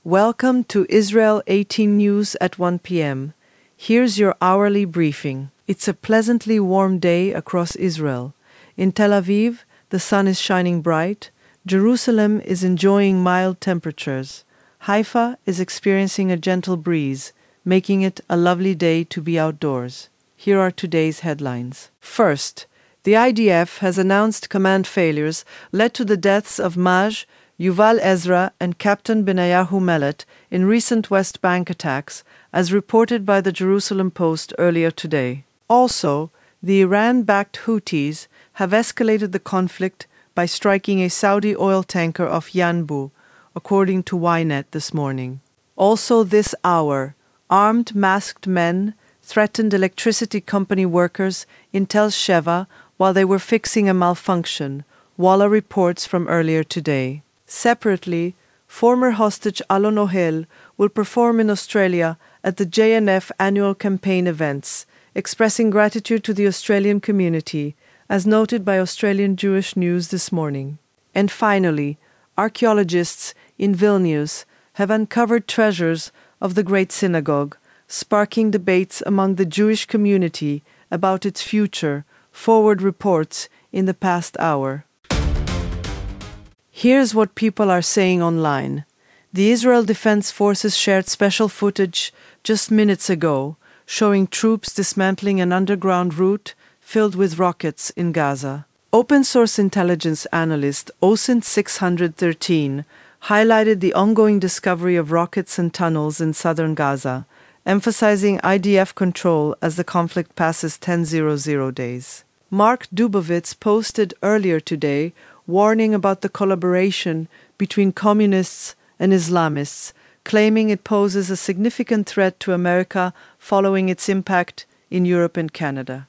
Welcome to Israel 18 News at 1 p.m. Here's your hourly briefing. It's a pleasantly warm day across Israel. In Tel Aviv, the sun is shining bright. Jerusalem is enjoying mild temperatures. Haifa is experiencing a gentle breeze, making it a lovely day to be outdoors. Here are today's headlines. First, the IDF has announced command failures led to the deaths of Maj, Yuval Ezra, and Captain Benayahu Mellet in recent West Bank attacks, as reported by the Jerusalem Post earlier today. Also, the Iran-backed Houthis have escalated the conflict by striking a Saudi oil tanker off Yanbu, according to Ynet this morning. Also this hour, armed masked men threatened electricity company workers in Tel Sheva while they were fixing a malfunction, Walla reports from earlier today. Separately, former hostage Alon Ohel will perform in Australia at the JNF annual campaign events, expressing gratitude to the Australian community, as noted by Australian Jewish News this morning. And finally, archaeologists in Vilnius have uncovered treasures of the Great Synagogue, sparking debates among the Jewish community about its future, Forward reports in the past hour. Here's what people are saying online. The Israel Defense Forces shared special footage just minutes ago, showing troops dismantling an underground route filled with rockets in Gaza. Open-source intelligence analyst OSINT 613 highlighted the ongoing discovery of rockets and tunnels in southern Gaza, emphasizing IDF control as the conflict passes 10,000 days. Mark Dubovitz posted earlier today warning about the collaboration between communists and Islamists, claiming it poses a significant threat to America following its impact in Europe and Canada.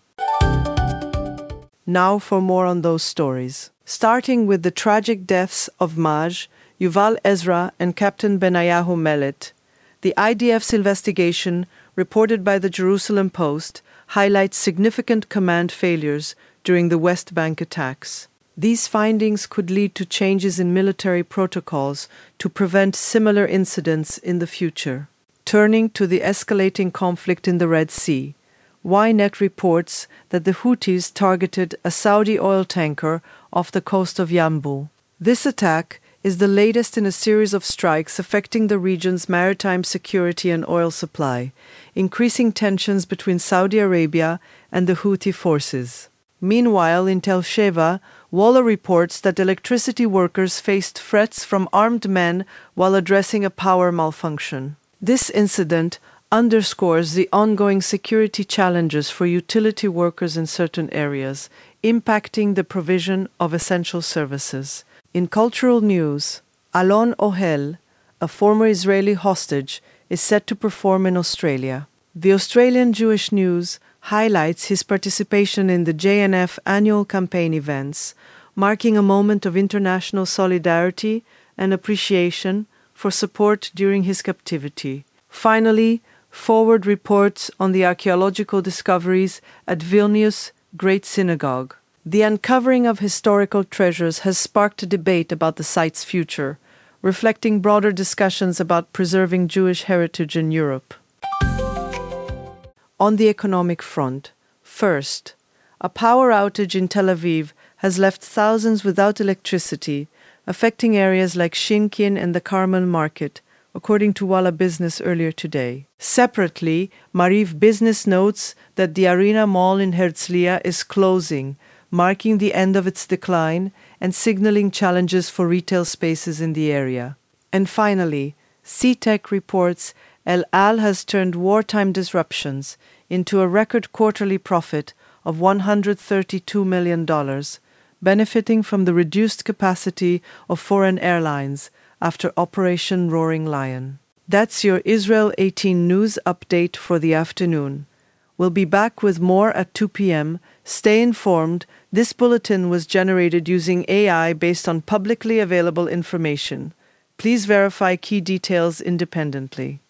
Now for more on those stories. Starting with the tragic deaths of Maj, Yuval Ezra, and Captain Benayahu Mellet, the IDF's investigation, reported by the Jerusalem Post, highlights significant command failures during the West Bank attacks. These findings could lead to changes in military protocols to prevent similar incidents in the future. Turning to the escalating conflict in the Red Sea, Ynet reports that the Houthis targeted a Saudi oil tanker off the coast of Yanbu. This attack is the latest in a series of strikes affecting the region's maritime security and oil supply, increasing tensions between Saudi Arabia and the Houthi forces. Meanwhile, in Tel Sheva, Walla reports that electricity workers faced threats from armed men while addressing a power malfunction. This incident underscores the ongoing security challenges for utility workers in certain areas, impacting the provision of essential services. In cultural news, Alon Ohel, a former Israeli hostage, is set to perform in Australia. The Australian Jewish News highlights his participation in the JNF annual campaign events, marking a moment of international solidarity and appreciation for support during his captivity. Finally, Forward reports on the archaeological discoveries at Vilnius Great Synagogue. The uncovering of historical treasures has sparked a debate about the site's future, reflecting broader discussions about preserving Jewish heritage in Europe. On the economic front, first, a power outage in Tel Aviv has left thousands without electricity, affecting areas like Shinkin and the Carmel Market, according to Walla Business earlier today. Separately, Mariv Business notes that the Arena Mall in Herzliya is closing, marking the end of its decline and signaling challenges for retail spaces in the area. And finally, CTEC reports El Al has turned wartime disruptions into a record quarterly profit of $132 million, benefiting from the reduced capacity of foreign airlines after Operation Roaring Lion. That's your Israel 18 news update for the afternoon. We'll be back with more at 2 p.m. Stay informed. This bulletin was generated using AI based on publicly available information. Please verify key details independently.